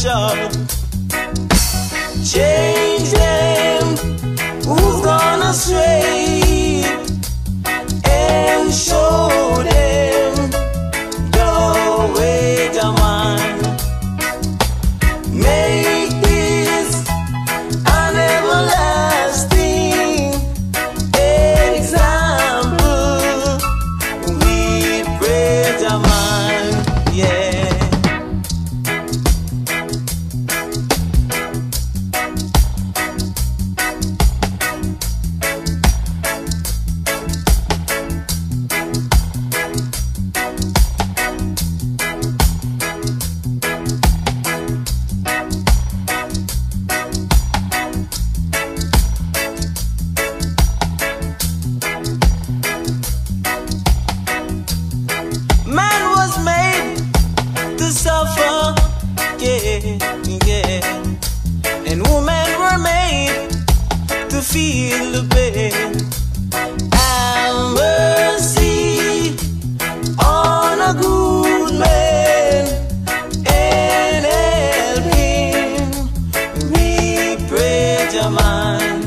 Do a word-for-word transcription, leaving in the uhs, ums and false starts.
future. Change them who've gone astray, and show them the way to man. Make this an everlasting example. We pray to man, yeah. Man was made to suffer, yeah, yeah. And women were made to feel the pain. Have mercy on a good man and help him. We pray to man.